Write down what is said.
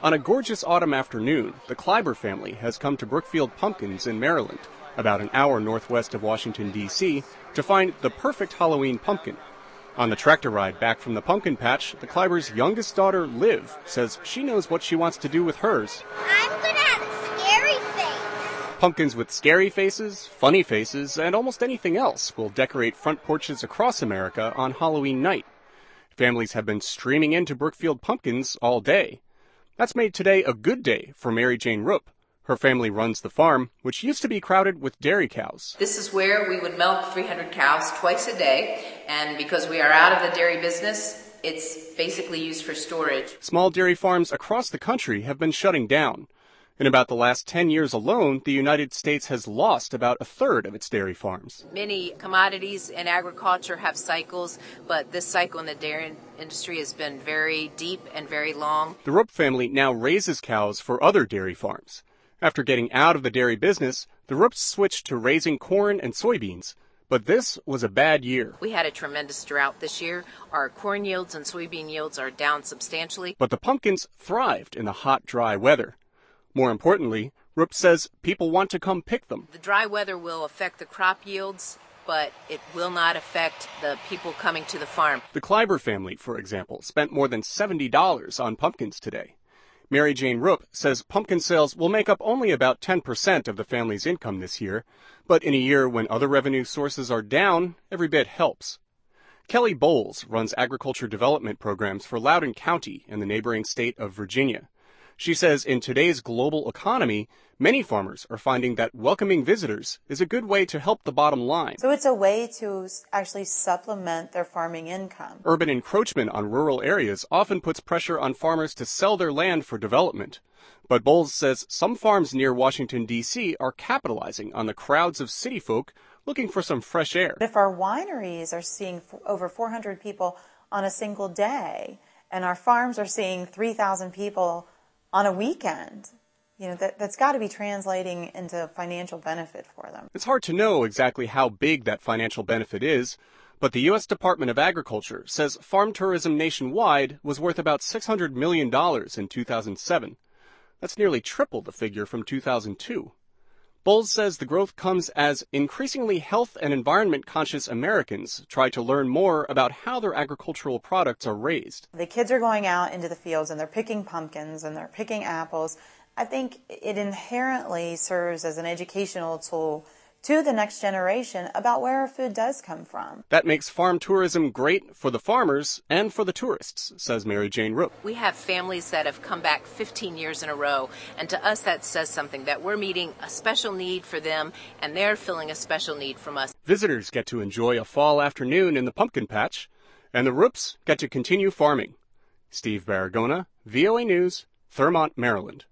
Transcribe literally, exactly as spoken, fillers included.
On a gorgeous autumn afternoon, the Kleiber family has come to Brookfield Pumpkins in Maryland, about an hour northwest of Washington, D C, to find the perfect Halloween pumpkin. On the tractor ride back from the pumpkin patch, the Kleibers' youngest daughter, Liv, says she knows what she wants to do with hers. I'm going to have a scary face. Pumpkins with scary faces, funny faces, and almost anything else will decorate front porches across America on Halloween night. Families have been streaming into Brookfield Pumpkins all day. That's made today a good day for Mary Jane Rupp. Her family runs the farm, which used to be crowded with dairy cows. This is where we would milk three hundred cows twice a day, and because we are out of the dairy business, it's basically used for storage. Small dairy farms across the country have been shutting down. In about the last ten years alone, the United States has lost about a third of its dairy farms. Many commodities in agriculture have cycles, but this cycle in the dairy industry has been very deep and very long. The Rupp family now raises cows for other dairy farms. After getting out of the dairy business, the Rupps switched to raising corn and soybeans. But this was a bad year. We had a tremendous drought this year. Our corn yields and soybean yields are down substantially. But the pumpkins thrived in the hot, dry weather. More importantly, Rupp says people want to come pick them. The dry weather will affect the crop yields, but it will not affect the people coming to the farm. The Kleiber family, for example, spent more than seventy dollars on pumpkins today. Mary Jane Rupp says pumpkin sales will make up only about ten percent of the family's income this year, but in a year when other revenue sources are down, every bit helps. Kelly Bowles runs agriculture development programs for Loudoun County in the neighboring state of Virginia. She says in today's global economy, many farmers are finding that welcoming visitors is a good way to help the bottom line. So it's a way to actually supplement their farming income. Urban encroachment on rural areas often puts pressure on farmers to sell their land for development. But Bowles says some farms near Washington, D C are capitalizing on the crowds of city folk looking for some fresh air. If our wineries are seeing over four hundred people on a single day, and our farms are seeing three thousand people on a weekend, you know, that, that's got to be translating into financial benefit for them. It's hard to know exactly how big that financial benefit is, but the U S Department of Agriculture says farm tourism nationwide was worth about six hundred million dollars in two thousand seven. That's nearly triple the figure from two thousand two. Bowles says the growth comes as increasingly health and environment conscious Americans try to learn more about how their agricultural products are raised. The kids are going out into the fields and they're picking pumpkins and they're picking apples. I think it inherently serves as an educational tool to the next generation about where our food does come from. That makes farm tourism great for the farmers and for the tourists, says Mary Jane Rupp. We have families that have come back fifteen years in a row, and to us that says something, that we're meeting a special need for them, and they're filling a special need from us. Visitors get to enjoy a fall afternoon in the pumpkin patch, and the Rupps get to continue farming. Steve Baragona, V O A News, Thurmont, Maryland.